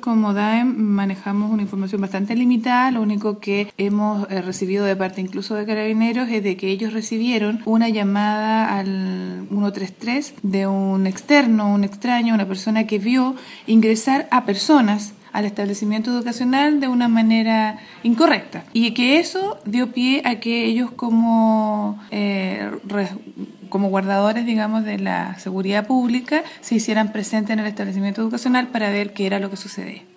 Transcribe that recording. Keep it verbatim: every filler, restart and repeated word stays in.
como D A E M manejamos una información bastante limitada. Lo único que hemos eh, recibido de parte incluso de Carabineros es de que ellos recibieron una llamada al ciento treinta y tres de un externo, un extraño, una persona que vio ingresar a personas al establecimiento educacional de una manera incorrecta, y que eso dio pie a que ellos como eh, re, como guardadores, digamos, de la seguridad pública se hicieran presentes en el establecimiento educacional para ver qué era lo que sucedía.